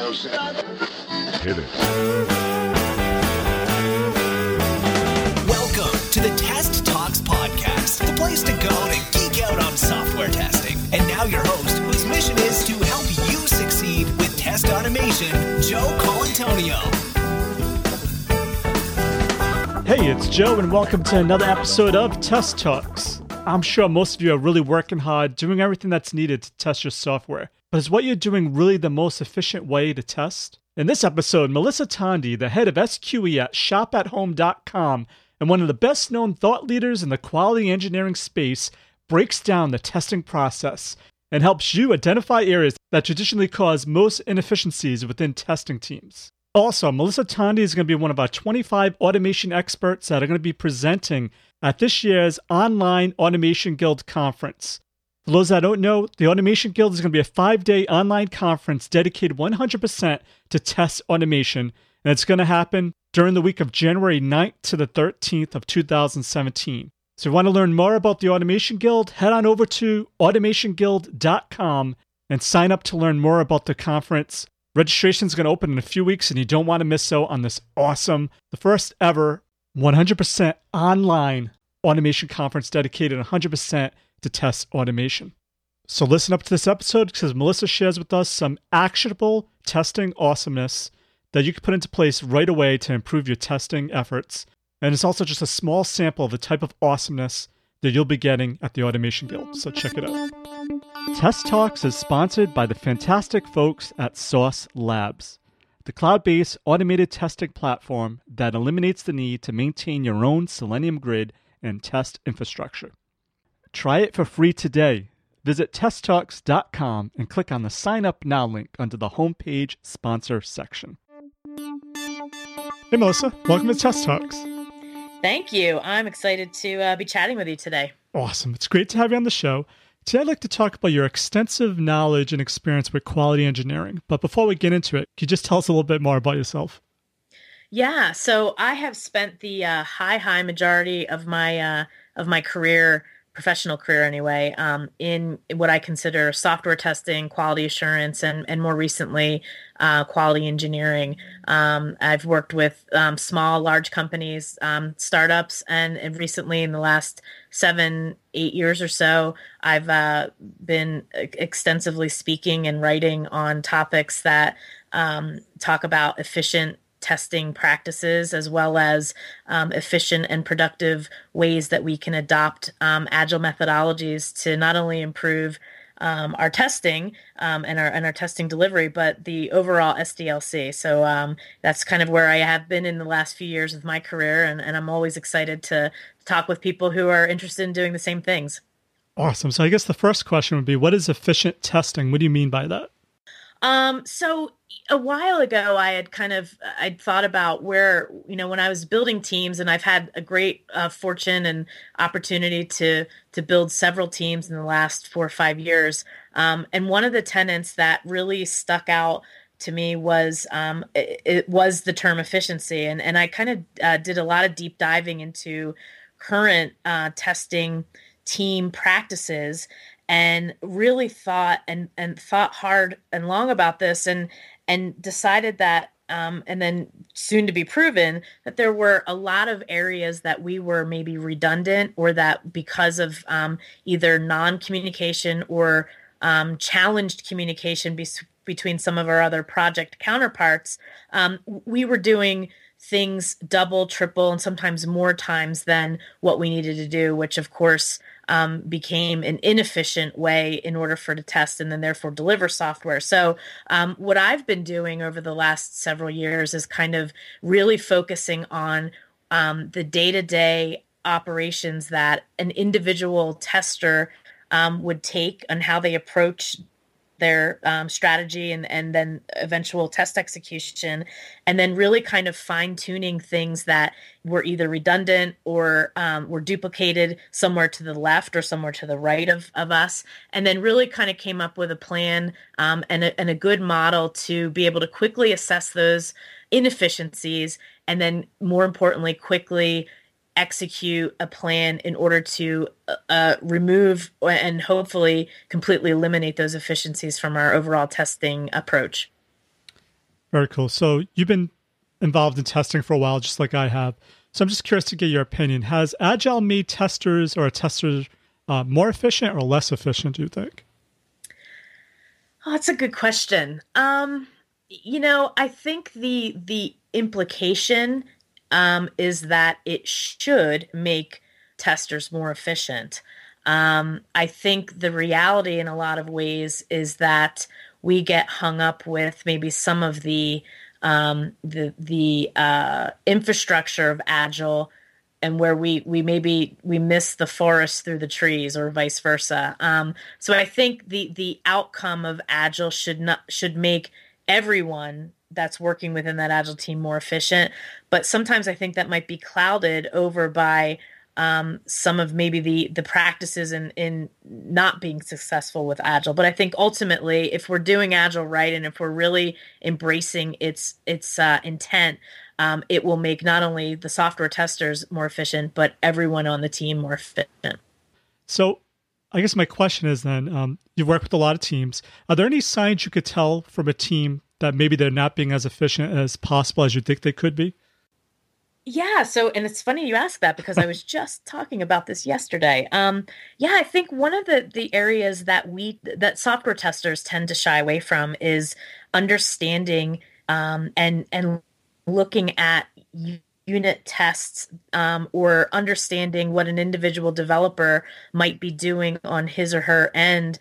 Hit it. Welcome to the Test Talks Podcast, the place to go to geek out on software testing. And now your host, whose mission is to help you succeed with test automation, Joe Colantonio. Hey, it's Joe, and welcome to another episode of Test Talks. I'm sure most of you are really working hard, doing everything that's needed to test your software. But is what you're doing really the most efficient way to test? In this episode, Melissa Tondi, the head of SQE at ShopAtHome.com and one of the best-known thought leaders in the quality engineering space, breaks down the testing process and helps you identify areas that traditionally cause most inefficiencies within testing teams. Also, Melissa Tondi is going to be one of our 25 automation experts that are going to be presenting at this year's online Automation Guild conference. For those that don't know, the Automation Guild is going to be a 5-day online conference dedicated 100% to test automation, and it's going to happen during the week of January 9th to the 13th of 2017. So if you want to learn more about the Automation Guild, head on over to automationguild.com and sign up to learn more about the conference. Registration is going to open in a few weeks, and you don't want to miss out on this awesome, the first ever 100% online automation conference dedicated 100% to test automation. So listen up to this episode because Melissa shares with us some actionable testing awesomeness that you can put into place right away to improve your testing efforts. And it's also just a small sample of the type of awesomeness that you'll be getting at the Automation Guild. So check it out. Test Talks is sponsored by the fantastic folks at Sauce Labs, the cloud-based automated testing platform that eliminates the need to maintain your own Selenium grid and test infrastructure. Try it for free today. Visit testtalks.com and click on the Sign Up Now link under the homepage sponsor section. Hey Melissa, welcome to Test Talks. Thank you. I'm excited to be chatting with you today. Awesome. It's great to have you on the show. Today I'd like to talk about your extensive knowledge and experience with quality engineering. But before we get into it, could you just tell us a little bit more about yourself? Yeah, so I have spent the high majority of my career, professional career anyway, in what I consider software testing, quality assurance, and more recently, quality engineering. I've worked with small, large companies, startups, and recently in the last 7-8 years or so, I've been extensively speaking and writing on topics that talk about efficient testing practices, as well as efficient and productive ways that we can adopt agile methodologies to not only improve our testing and our testing delivery, but the overall SDLC. So that's kind of where I have been in the last few years of my career, and I'm always excited to talk with people who are interested in doing the same things. Awesome. So I guess the first question would be, what is efficient testing? What do you mean by that? So a while ago, I'd thought about where, when I was building teams, and I've had a great fortune and opportunity to build several teams in the last 4 or 5 years. And one of the tenets that really stuck out to me was it was the term efficiency. And I kind of did a lot of deep diving into current testing team practices, and really thought and thought hard and long about this, and decided that, and then soon to be proven, that there were a lot of areas that we were maybe redundant, or that because of either non-communication or challenged communication between some of our other project counterparts, we were doing things double, triple, and sometimes more times than what we needed to do, which of course became an inefficient way in order for to test and then therefore deliver software. So what I've been doing over the last several years is kind of really focusing on the day-to-day operations that an individual tester would take and how they approach their strategy and then eventual test execution, and then really kind of fine-tuning things that were either redundant or were duplicated somewhere to the left or somewhere to the right of us, and then really kind of came up with a plan and a good model to be able to quickly assess those inefficiencies, and then more importantly, quickly execute a plan in order to remove and hopefully completely eliminate those efficiencies from our overall testing approach. Very cool. So you've been involved in testing for a while, just like I have. So I'm just curious to get your opinion. Has Agile made testers or testers more efficient or less efficient, do you think? Oh, that's a good question. I think the implication is that it should make testers more efficient. I think the reality in a lot of ways is that we get hung up with maybe some of the infrastructure of Agile, and where we miss the forest through the trees, or vice versa. So I think the outcome of Agile should make everyone that's working within that Agile team more efficient. But sometimes I think that might be clouded over by some of maybe the practices in not being successful with Agile. But I think ultimately, if we're doing Agile right, and if we're really embracing its intent, it will make not only the software testers more efficient, but everyone on the team more efficient. So I guess my question is then, you work with a lot of teams. Are there any signs you could tell from a team that maybe they're not being as efficient as possible as you think they could be? Yeah. So, and it's funny you ask that, because I was just talking about this yesterday. I think one of the areas that software testers tend to shy away from is understanding and looking at unit tests, or understanding what an individual developer might be doing on his or her end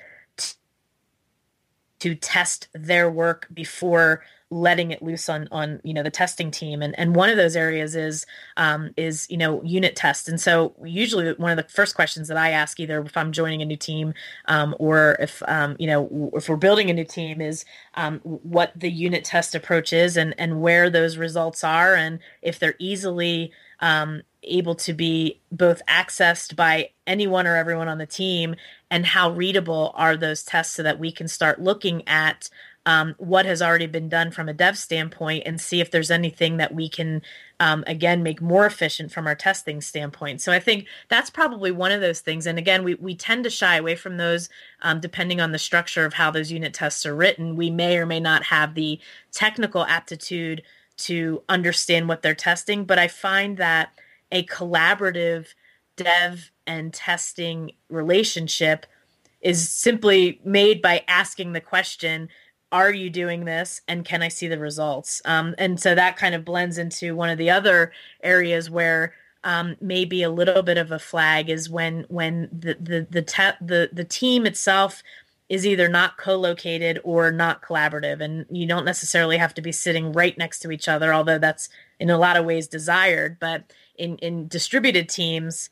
to test their work before letting it loose on the testing team. And one of those areas is unit tests. And so usually one of the first questions that I ask, either if I'm joining a new team, or if we're building a new team, is what the unit test approach is, and where those results are, and if they're easily able to be both accessed by anyone or everyone on the team, and how readable are those tests, so that we can start looking at what has already been done from a dev standpoint, and see if there's anything that we can, again, make more efficient from our testing standpoint. So I think that's probably one of those things. And again, we tend to shy away from those, depending on the structure of how those unit tests are written. We may or may not have the technical aptitude to understand what they're testing, but I find that a collaborative dev and testing relationship is simply made by asking the question, are you doing this, and can I see the results? And so that kind of blends into one of the other areas where maybe a little bit of a flag is when the team itself is either not co-located or not collaborative. And you don't necessarily have to be sitting right next to each other, although that's in a lot of ways desired. But in distributed teams,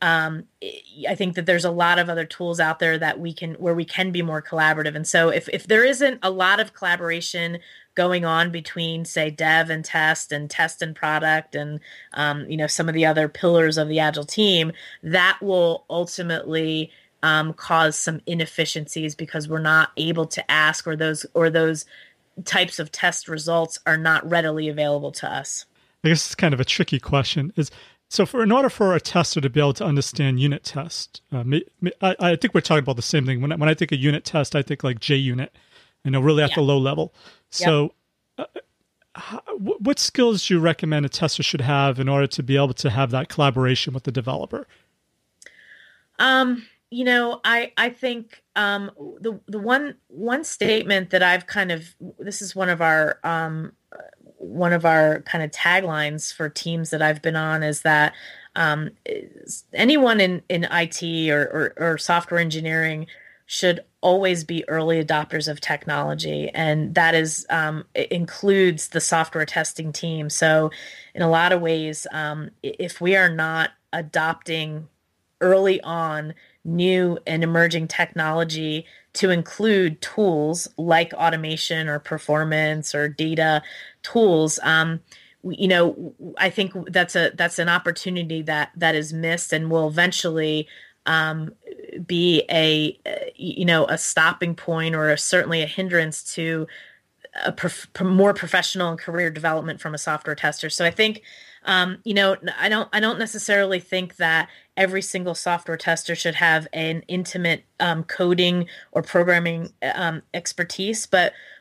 I think that there's a lot of other tools out there where we can be more collaborative. And so if there isn't a lot of collaboration going on between, say, dev and test and product, and some of the other pillars of the Agile team, that will ultimately cause some inefficiencies, because we're not able to ask, or those types of test results are not readily available to us. I guess it's kind of a tricky question. In order for a tester to be able to understand unit test, I think we're talking about the same thing. When I think of unit test, I think like JUnit, really at the low level. So what skills do you recommend a tester should have in order to be able to have that collaboration with the developer? I think the one statement that I've this is one of our kind of taglines for teams that I've been on, is that anyone in IT or software engineering should always be early adopters of technology. And that includes the software testing team. So in a lot of ways, if we are not adopting early on new and emerging technology to include tools like automation or performance or data tools, I think that's an opportunity that is missed, and will eventually be a stopping point, or certainly a hindrance to more professional and career development from a software tester. So I think, I don't necessarily think that every single software tester should have an intimate coding or programming expertise, but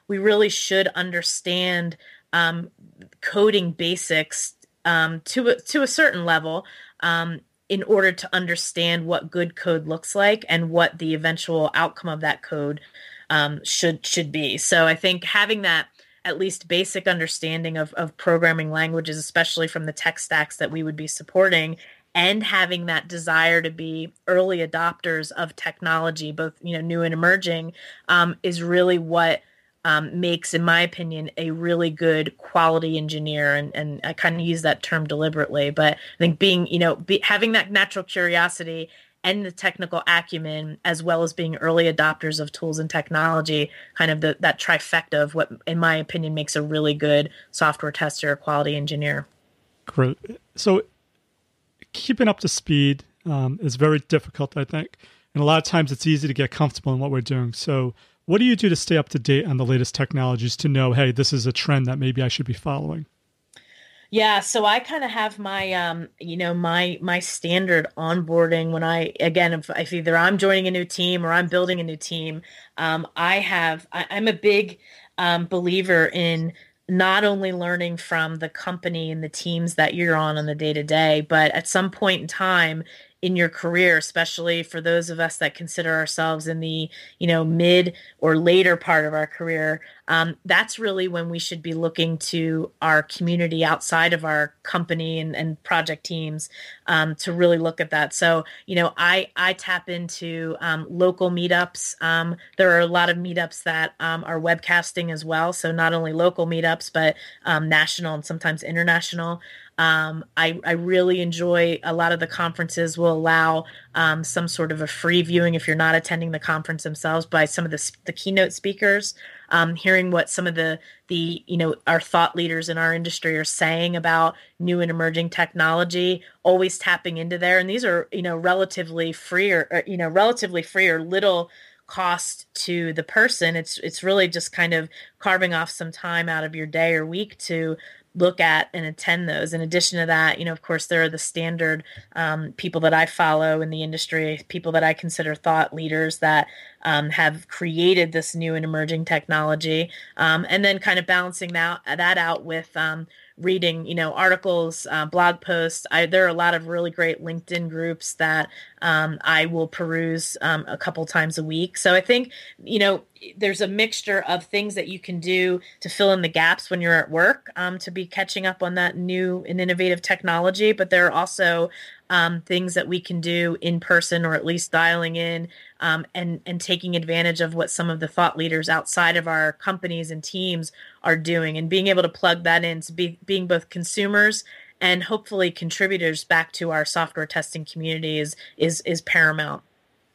we really should understand coding basics to a certain level in order to understand what good code looks like and what the eventual outcome of that code should be. So I think having that at least basic understanding of programming languages, especially from the tech stacks that we would be supporting, and having that desire to be early adopters of technology, both new and emerging, is really what makes, in my opinion, a really good quality engineer. And I kind of use that term deliberately, but I think being, having that natural curiosity and the technical acumen, as well as being early adopters of tools and technology, kind of that trifecta of what, in my opinion, makes a really good software tester or quality engineer. Great. So keeping up to speed is very difficult, I think. And a lot of times it's easy to get comfortable in what we're doing. So what do you do to stay up to date on the latest technologies to know, hey, this is a trend that maybe I should be following? Yeah, so I kind of have my, my standard onboarding when if either I'm joining a new team or I'm building a new team. I'm a big believer in not only learning from the company and the teams that you're on the day-to-day, but at some point in time in your career, especially for those of us that consider ourselves in the, mid or later part of our career, that's really when we should be looking to our community outside of our company and project teams to really look at that. So, I tap into local meetups. There are a lot of meetups that are webcasting as well. So not only local meetups, but national and sometimes international. I really enjoy a lot of the conferences will allow some sort of a free viewing if you're not attending the conference themselves by some of the keynote speakers, hearing what some of the our thought leaders in our industry are saying about new and emerging technology, always tapping into there. And these are, relatively free or little cost to the person. It's really just kind of carving off some time out of your day or week to look at and attend those. In addition to that, of course, there are the standard people that I follow in the industry, people that I consider thought leaders that have created this new and emerging technology, and then kind of balancing that out with reading, articles, blog posts. There are a lot of really great LinkedIn groups that I will peruse a couple times a week. So I think, there's a mixture of things that you can do to fill in the gaps when you're at work to be catching up on that new and innovative technology. But there are also things that we can do in person, or at least dialing in and taking advantage of what some of the thought leaders outside of our companies and teams are doing, and being able to plug that in to being both consumers and hopefully contributors back to our software testing community is paramount.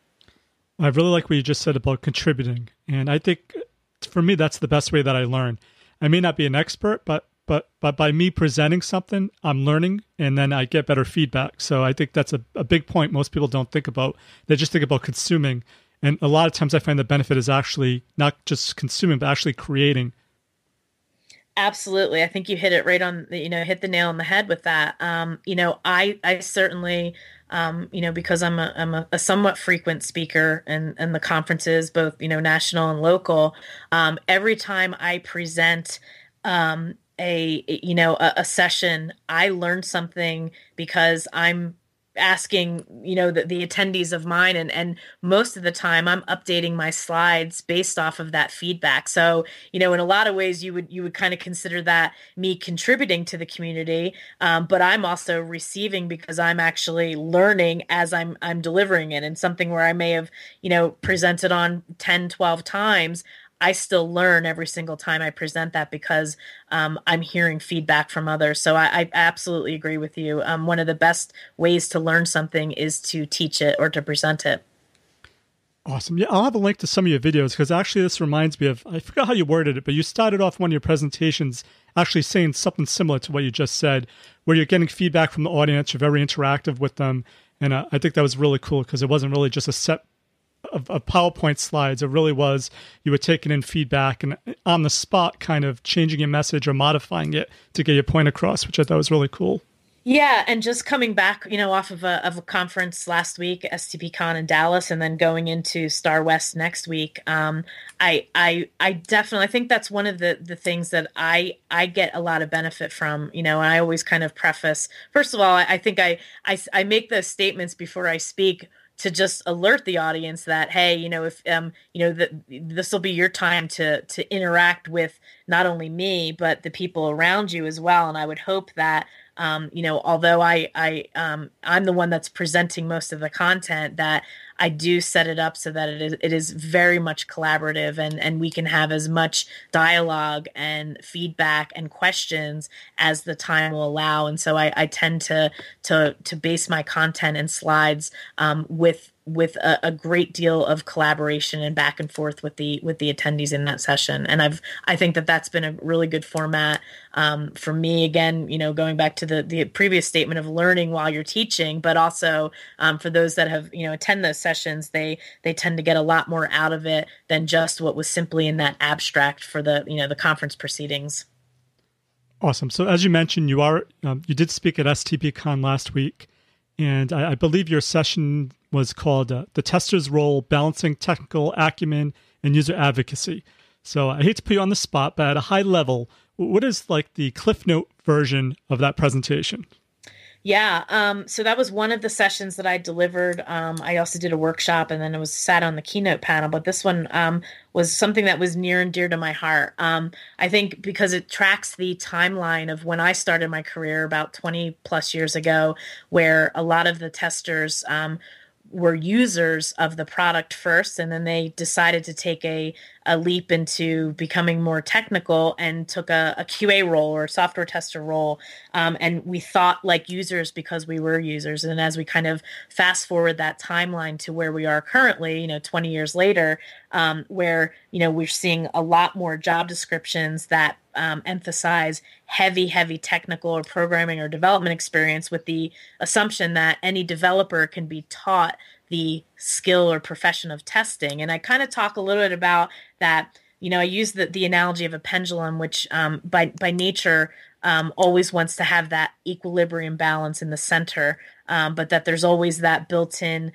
I really like what you just said about contributing. And I think for me, that's the best way that I learn. I may not be an expert, but by me presenting something, I'm learning, and then I get better feedback. So I think that's a big point most people don't think about. They just think about consuming. And a lot of times I find the benefit is actually not just consuming, but actually creating. Absolutely. I think you hit it right on, hit the nail on the head with that. I certainly, because I'm a somewhat frequent speaker in the conferences, both, national and local, every time I present, a session, I learn something because I'm asking, the attendees of mine. And most of the time I'm updating my slides based off of that feedback. So, in a lot of ways you would kind of consider that me contributing to the community. But I'm also receiving because I'm actually learning as I'm delivering it. And something where I may have, presented on 10, 12 times, I still learn every single time I present that because I'm hearing feedback from others. So I absolutely agree with you. One of the best ways to learn something is to teach it or to present it. Awesome. Yeah, I'll have a link to some of your videos because actually this reminds me of, I forgot how you worded it, but you started off one of your presentations actually saying something similar to what you just said, where you're getting feedback from the audience, you're very interactive with them. And I think that was really cool because it wasn't really just a set of PowerPoint slides. It really was, you were taking in feedback and on the spot kind of changing your message or modifying it to get your point across, which I thought was really cool. Yeah, and just coming back, off of a conference last week, STPCon in Dallas, and then going into Star West next week, I definitely, I think that's one of the things that I get a lot of benefit from. And I always kind of preface, first of all, I think I make those statements before I speak to just alert the audience that, hey, if that this will be your time to interact with not only me but the people around you as well, and I would hope that. Although I'm the one that's presenting most of the content, that I do set it up so that it is very much collaborative, and we can have as much dialogue and feedback and questions as the time will allow. And so I tend to base my content and slides with a great deal of collaboration and back and forth with the attendees in that session. And I think that's been a really good format for me. Again, going back to the previous statement of learning while you're teaching, but also for those that have attend those sessions, they tend to get a lot more out of it than just what was simply in that abstract for the conference proceedings. Awesome. So as you mentioned, you did speak at STPCon last week, and I believe your session was called The Tester's Role, Balancing Technical Acumen and User Advocacy. So I hate to put you on the spot, but at a high level, what is like the Cliff Note version of that presentation? Yeah, so that was one of the sessions that I delivered. I also did a workshop, and then I was sat on the keynote panel. But this one was something that was near and dear to my heart. I think because it tracks the timeline of when I started my career about 20 plus years ago, where a lot of the testers were users of the product first, and then they decided to take a leap into becoming more technical and took a QA role or a software tester role. And we thought like users because we were users. And as we kind of fast forward that timeline to where we are currently, 20 years later, where, we're seeing a lot more job descriptions that emphasize heavy technical or programming or development experience, with the assumption that any developer can be taught the skill or profession of testing. And I kind of talk a little bit about that. I use the analogy of a pendulum, which by nature always wants to have that equilibrium balance in the center, but that there's always that built-in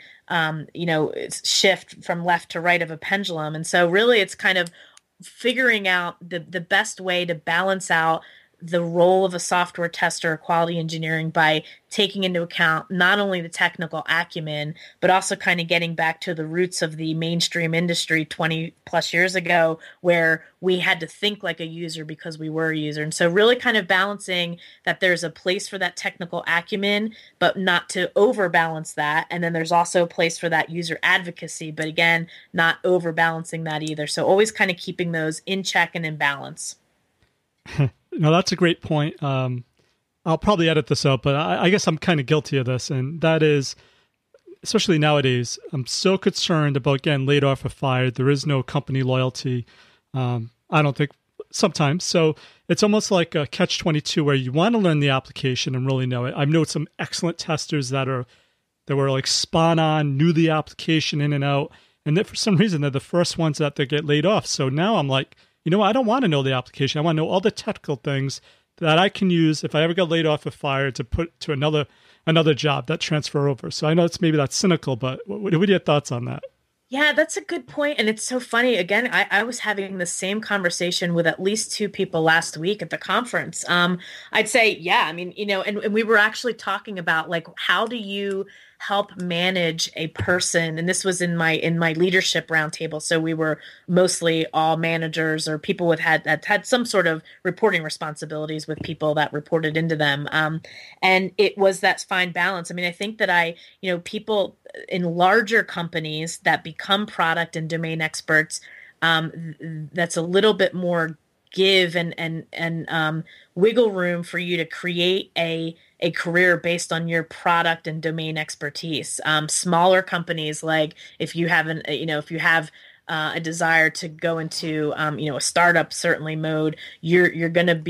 shift from left to right of a pendulum. And so really it's kind of figuring out the best way to balance out the role of a software tester or quality engineering by taking into account not only the technical acumen, but also kind of getting back to the roots of the mainstream industry 20 plus years ago, where we had to think like a user because we were a user. And so really kind of balancing that there's a place for that technical acumen, but not to overbalance that. And then there's also a place for that user advocacy, but again, not overbalancing that either. So always kind of keeping those in check and in balance. No, that's a great point. I'll probably edit this out, but I guess I'm kind of guilty of this. And that is, especially nowadays, I'm so concerned about getting laid off or fired. There is no company loyalty. I don't think sometimes. So it's almost like a catch-22 where you want to learn the application and really know it. I've known some excellent testers that were like spot on, knew the application in and out. And then for some reason, they're the first ones that they get laid off. So now I'm like, I don't want to know the application. I want to know all the technical things that I can use if I ever get laid off or fired to put to another job that transfer over. So I know that's cynical, but what are your thoughts on that? Yeah, that's a good point. And it's so funny. Again, I was having the same conversation with at least two people last week at the conference. I'd say, yeah, I mean, and we were actually talking about like, how do you help manage a person? And this was in my leadership roundtable. So we were mostly all managers or people that had some sort of reporting responsibilities with people that reported into them. And it was that fine balance. I mean, I think that people in larger companies that become product and domain experts, that's a little bit more give and wiggle room for you to create a career based on your product and domain expertise. Smaller companies, like if you have a desire to go into a startup certainly mode, you're going to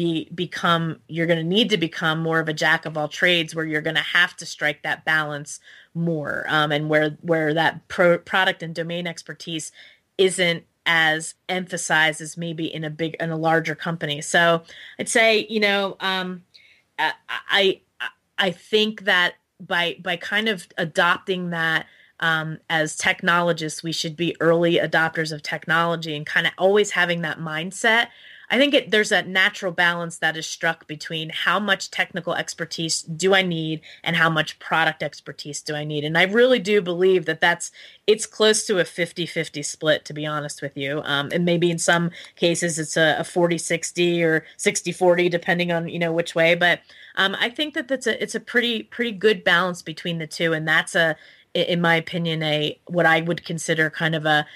need to become more of a jack of all trades, where you're going to have to strike that balance more, and where that product and domain expertise isn't as emphasized as maybe in a larger company. So I'd say, I I think that by kind of adopting that, as technologists, we should be early adopters of technology and kind of always having that mindset. I think there's that natural balance that is struck between how much technical expertise do I need and how much product expertise do I need. And I really do believe that it's close to a 50-50 split, to be honest with you. And maybe in some cases it's a 40-60 or 60-40, depending on, which way. But I think that it's a pretty good balance between the two. And that's in my opinion, what I would consider kind of a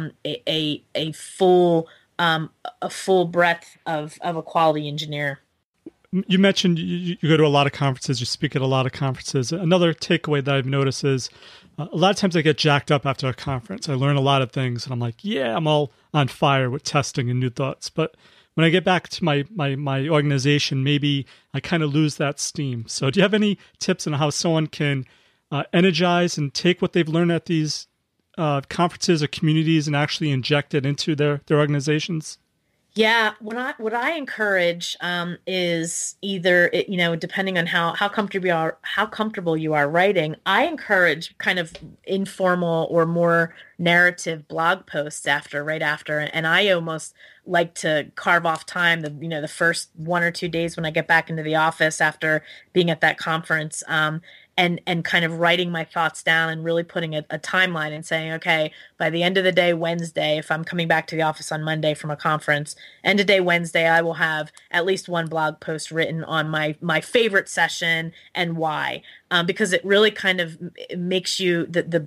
full breadth of a quality engineer. You mentioned you go to a lot of conferences, you speak at a lot of conferences. Another takeaway that I've noticed is a lot of times I get jacked up after a conference. I learn a lot of things and I'm like, yeah, I'm all on fire with testing and new thoughts. But when I get back to my organization, maybe I kind of lose that steam. So do you have any tips on how someone can energize and take what they've learned at these conferences or communities and actually inject it into their organizations? Yeah, what I encourage is either depending on how comfortable you are writing, I encourage kind of informal or more narrative blog posts right after, and I almost like to carve off time the first 1 or 2 days when I get back into the office after being at that conference. And kind of writing my thoughts down and really putting a timeline and saying, okay, by the end of the day, Wednesday, if I'm coming back to the office on Monday from a conference, end of day Wednesday, I will have at least one blog post written on my favorite session and why, because it really kind of makes you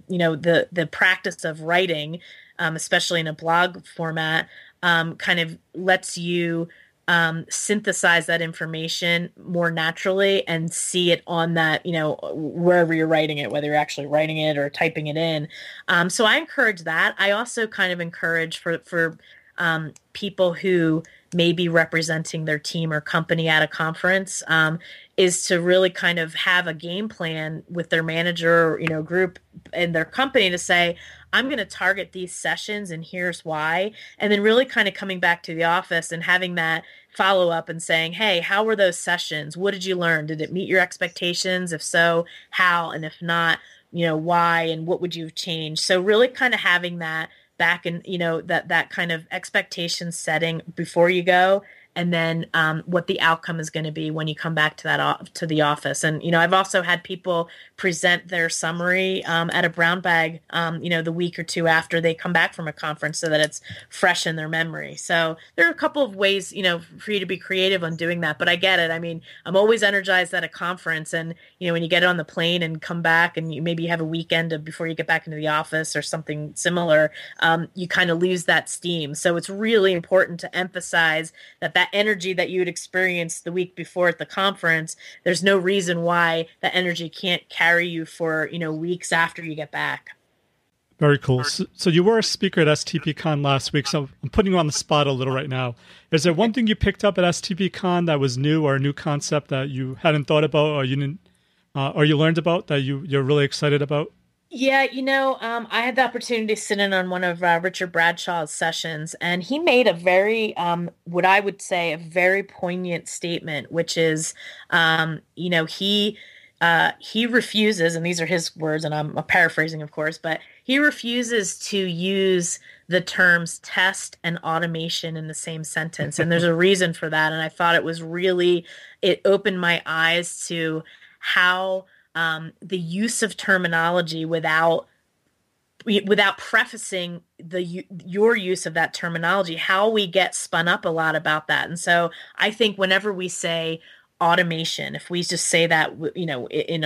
the practice of writing, especially in a blog format, kind of lets you synthesize that information more naturally and see it on that, wherever you're writing it, whether you're actually writing it or typing it in. So I encourage that. I also kind of encourage for people who may be representing their team or company at a conference, is to really kind of have a game plan with their manager, group and their company to say, I'm going to target these sessions and here's why. And then really kind of coming back to the office and having that follow up and saying, hey, how were those sessions? What did you learn? Did it meet your expectations? If so, how? And if not, why? And what would you have changed? So really kind of having that back and, that kind of expectation setting before you go. And then what the outcome is going to be when you come back to the office. And, I've also had people present their summary at a brown bag, the week or two after they come back from a conference so that it's fresh in their memory. So there are a couple of ways, for you to be creative on doing that. But I get it. I mean, I'm always energized at a conference. And, when you get on the plane and come back and you maybe have a weekend before you get back into the office or something similar, you kind of lose that steam. So it's really important to emphasize that energy that you would experience the week before at the conference, there's no reason why that energy can't carry you for, weeks after you get back. Very cool. So you were a speaker at STPCon last week, so I'm putting you on the spot a little right now. Is there one thing you picked up at STPCon that was new or a new concept that you hadn't thought about or you didn't, or you learned about that you're really excited about? Yeah, I had the opportunity to sit in on one of Richard Bradshaw's sessions, and he made a very, what I would say, a very poignant statement, which is, he refuses, and these are his words, and I'm paraphrasing, of course, but he refuses to use the terms test and automation in the same sentence, and there's a reason for that, and I thought it opened my eyes to how the use of terminology without prefacing your use of that terminology, how we get spun up a lot about that. And so I think whenever we say automation, if we just say that, in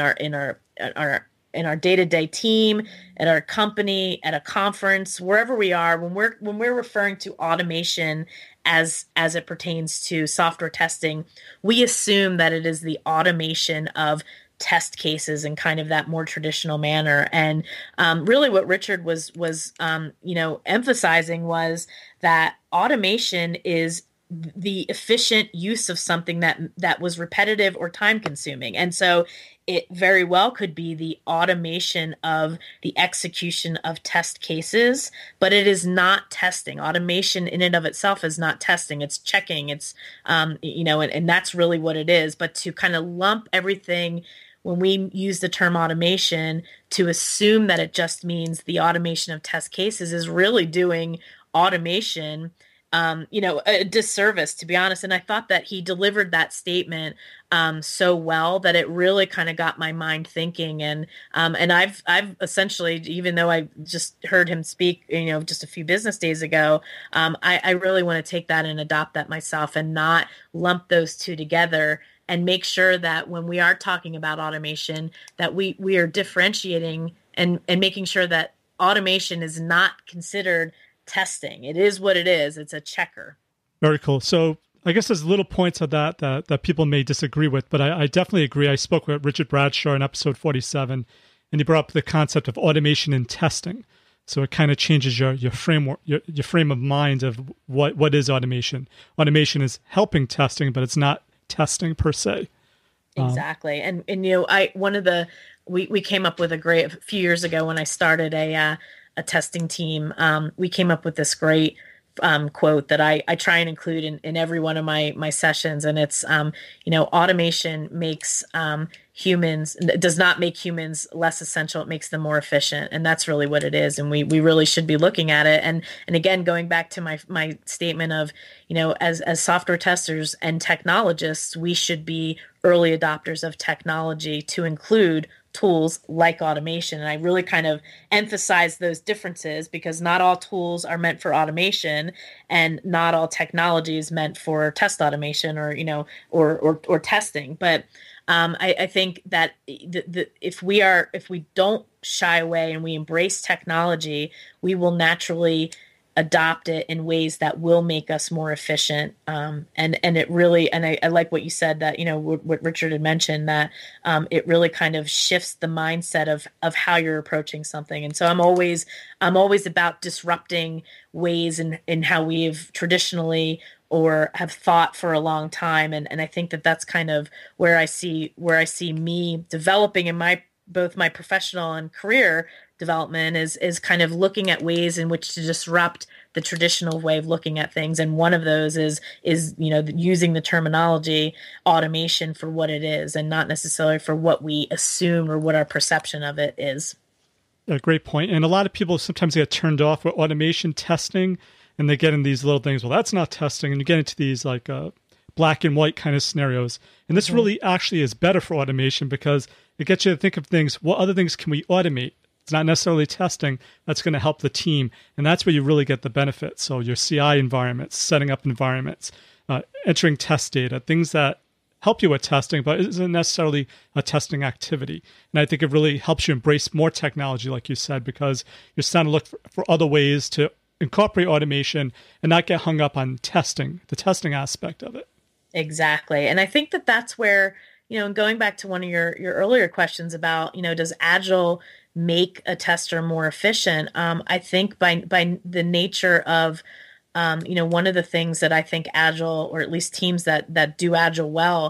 our day-to-day team, at our company, at a conference, wherever we are, when we're referring to automation as it pertains to software testing, we assume that it is the automation of test cases in kind of that more traditional manner. And really what Richard was emphasizing was that automation is the efficient use of something that was repetitive or time consuming. And so it very well could be the automation of the execution of test cases, but it is not testing. Automation in and of itself is not testing. It's checking. It's, and that's really what it is. But to kind of lump everything when we use the term automation to assume that it just means the automation of test cases is really doing automation a disservice, to be honest. And I thought that he delivered that statement so well that it really kind of got my mind thinking. And I've essentially, even though I just heard him speak, just a few business days ago, I really want to take that and adopt that myself and not lump those two together, and make sure that when we are talking about automation, that we are differentiating and making sure that automation is not considered testing. It is what it is. It's a checker. Very cool. So I guess there's little points of that people may disagree with, but I definitely agree. I spoke with Richard Bradshaw in episode 47, and he brought up the concept of automation in testing. So it kind of changes your framework, your frame of mind of what is automation. Automation is helping testing, but it's not testing per se. Exactly. We came up with a few years ago when I started a testing team, we came up with this great quote that I try and include in every one of my sessions. And it's, automation makes does not make humans less essential. It makes them more efficient. And that's really what it is. And we really should be looking at it. And again, going back to my statement of, as software testers and technologists, we should be early adopters of technology to include tools like automation. And I really kind of emphasize those differences because not all tools are meant for automation and not all technology is meant for test automation or testing. But I think that if we don't shy away and we embrace technology, we will naturally adopt it in ways that will make us more efficient. And it really, and I like what you said that, what Richard had mentioned, that it really kind of shifts the mindset of how you're approaching something. And so I'm always about disrupting ways in how we've traditionally or have thought for a long time. And I think that that's kind of where I see me developing in both my professional and career development is kind of looking at ways in which to disrupt the traditional way of looking at things. And one of those is using the terminology automation for what it is and not necessarily for what we assume or what our perception of it is. A great point. And a lot of people sometimes get turned off with automation testing and they get in these little things. Well, that's not testing. And you get into these like black and white kind of scenarios. And this really actually is better for automation because it gets you to think of things. What other things can we automate? It's not necessarily testing that's going to help the team. And that's where you really get the benefit. So your CI environments, setting up environments, entering test data, things that help you with testing, but isn't necessarily a testing activity. And I think it really helps you embrace more technology, like you said, because you're starting to look for other ways to incorporate automation and not get hung up on testing, the testing aspect of it. Exactly. And I think that that's where, and going back to one of your earlier questions about, does Agile make a tester more efficient? I think by the nature of, one of the things that I think Agile, or at least teams that do Agile well,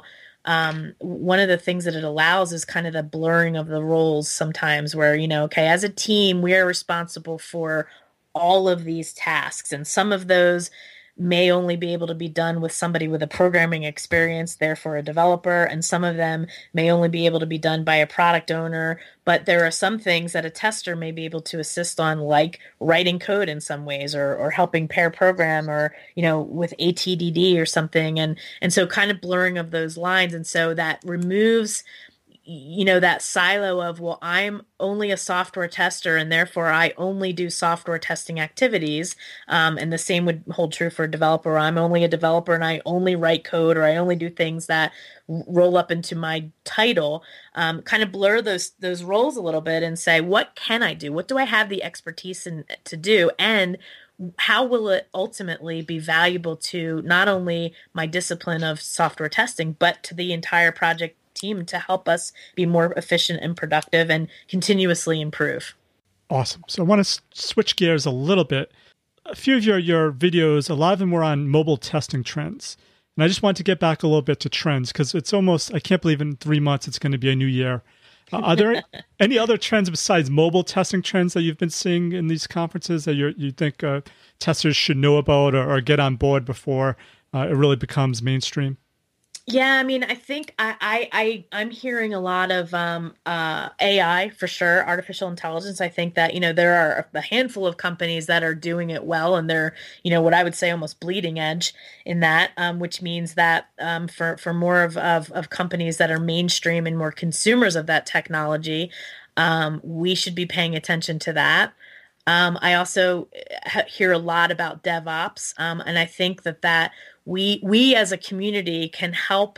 one of the things that it allows is kind of the blurring of the roles sometimes where, as a team, we are responsible for all of these tasks. And some of those may only be able to be done with somebody with a programming experience, therefore a developer, and some of them may only be able to be done by a product owner. But there are some things that a tester may be able to assist on, like writing code in some ways, or helping pair program, or, with ATDD or something. And so kind of blurring of those lines. And so that removes that silo of, well, I'm only a software tester and therefore I only do software testing activities. And the same would hold true for a developer. I'm only a developer and I only write code, or I only do things that roll up into my title. Kind of blur those roles a little bit and say, what can I do? What do I have the expertise to do? And how will it ultimately be valuable to not only my discipline of software testing, but to the entire project team to help us be more efficient and productive and continuously improve? Awesome. So I want to switch gears a little bit. a few of your videos, a lot of them were on mobile testing trends. And I just want to get back a little bit to trends because it's almost, I can't believe in 3 months it's going to be a new year. Are there any other trends besides mobile testing trends that you've been seeing in these conferences that you think testers should know about or get on board before it really becomes mainstream? Yeah, I mean, I think I'm hearing a lot of AI for sure, artificial intelligence. I think that, there are a handful of companies that are doing it well, and they're, what I would say almost bleeding edge in that, which means that for more of companies that are mainstream and more consumers of that technology, we should be paying attention to that. I also hear a lot about DevOps, and I think that we as a community can help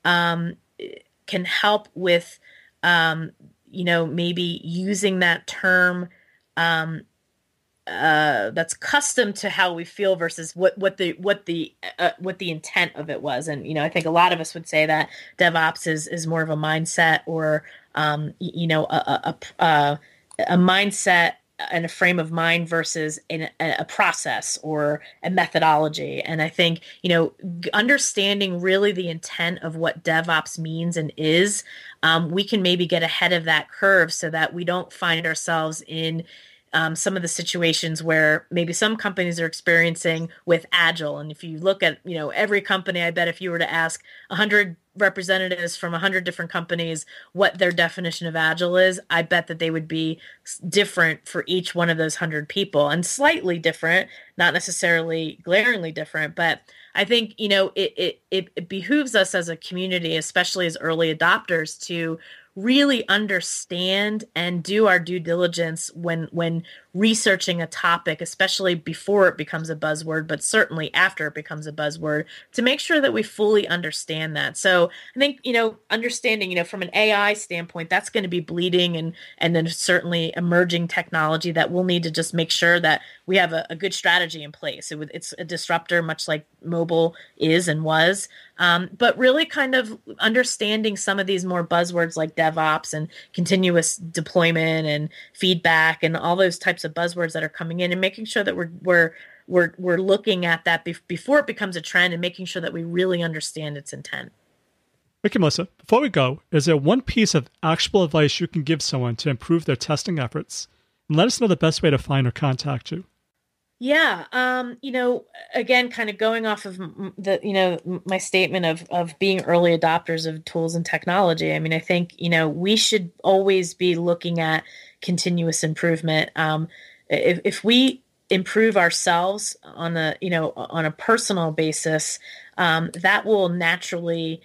with maybe using that term that's custom to how we feel versus what the intent of it was. And I think a lot of us would say that DevOps is more of a mindset or a mindset and a frame of mind versus a process or a methodology. And I think, understanding really the intent of what DevOps means and is, we can maybe get ahead of that curve so that we don't find ourselves in some of the situations where maybe some companies are experiencing with Agile. And if you look at, every company, I bet if you were to ask 100 representatives from 100 different companies what their definition of Agile is, I bet that they would be different for each one of those 100 people, and slightly different, not necessarily glaringly different. But I think, it behooves us as a community, especially as early adopters, to really understand and do our due diligence when researching a topic, especially before it becomes a buzzword, but certainly after it becomes a buzzword, to make sure that we fully understand that. So I think, understanding, from an AI standpoint, that's going to be bleeding and then certainly emerging technology that we'll need to just make sure that we have a good strategy in place. It's a disruptor, much like mobile is and was. But really kind of understanding some of these more buzzwords like DevOps and continuous deployment and feedback and all those types of buzzwords that are coming in, and making sure that we're looking at that before it becomes a trend, and making sure that we really understand its intent. Okay, Melissa, before we go, is there one piece of actionable advice you can give someone to improve their testing efforts? And let us know the best way to find or contact you. Yeah. Again, kind of going off of my statement of being early adopters of tools and technology. I mean, I think, we should always be looking at continuous improvement. If we improve ourselves on a personal basis, that will naturally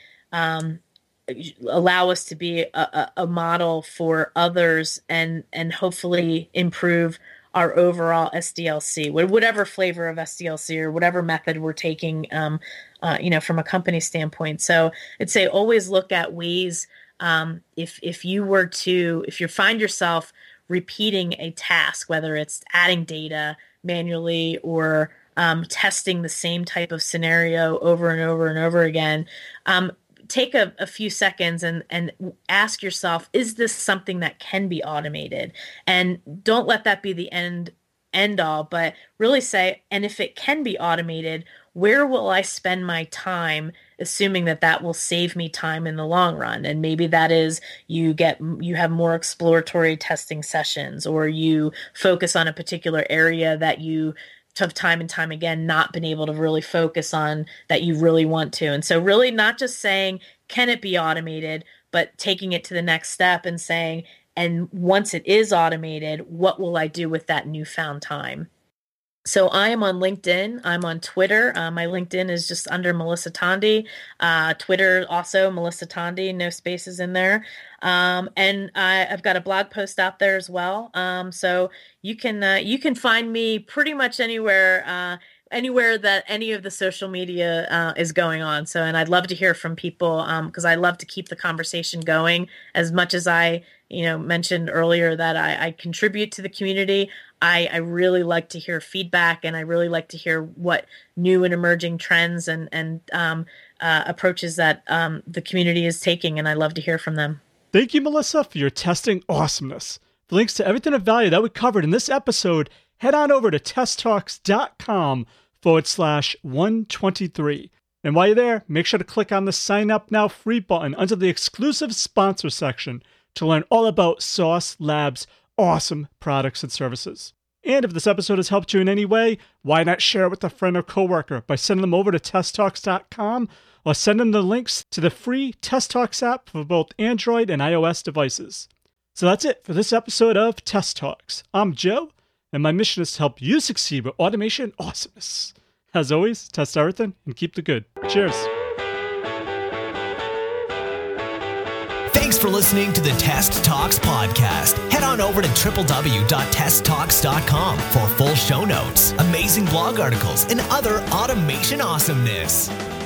allow us to be a model for others and hopefully improve our overall SDLC, whatever flavor of SDLC or whatever method we're taking, from a company standpoint. So I'd say always look at ways, if you find yourself repeating a task, whether it's adding data manually or testing the same type of scenario over and over and over again, take a few seconds and ask yourself, is this something that can be automated? And don't let that be the end all, but really say, and if it can be automated, where will I spend my time, assuming that will save me time in the long run? And maybe that is you have more exploratory testing sessions, or you focus on a particular area that you have time and time again not been able to really focus on that you really want to. And so really not just saying, can it be automated, but taking it to the next step and saying, and once it is automated, what will I do with that newfound time? So I am on LinkedIn. I'm on Twitter. My LinkedIn is just under Melissa Tondi. Twitter also Melissa Tondi, no spaces in there. And I've got a blog post out there as well. So you can find me pretty much anywhere that any of the social media is going on. So, and I'd love to hear from people because I love to keep the conversation going. As much as I mentioned earlier that I contribute to the community, I really like to hear feedback, and I really like to hear what new and emerging trends and approaches that the community is taking, and I love to hear from them. Thank you, Melissa, for your testing awesomeness. The links to everything of value that we covered in this episode head on over to testtalks.com/123. And while you're there, make sure to click on the Sign Up Now free button under the exclusive sponsor section to learn all about Sauce Labs' awesome products and services. And if this episode has helped you in any way, why not share it with a friend or coworker by sending them over to testtalks.com or send them the links to the free Test Talks app for both Android and iOS devices. So that's it for this episode of Test Talks. I'm Joe, and my mission is to help you succeed with automation awesomeness. As always, test everything and keep the good. Cheers. Thanks for listening to the Test Talks podcast. Head on over to www.testtalks.com for full show notes, amazing blog articles, and other automation awesomeness.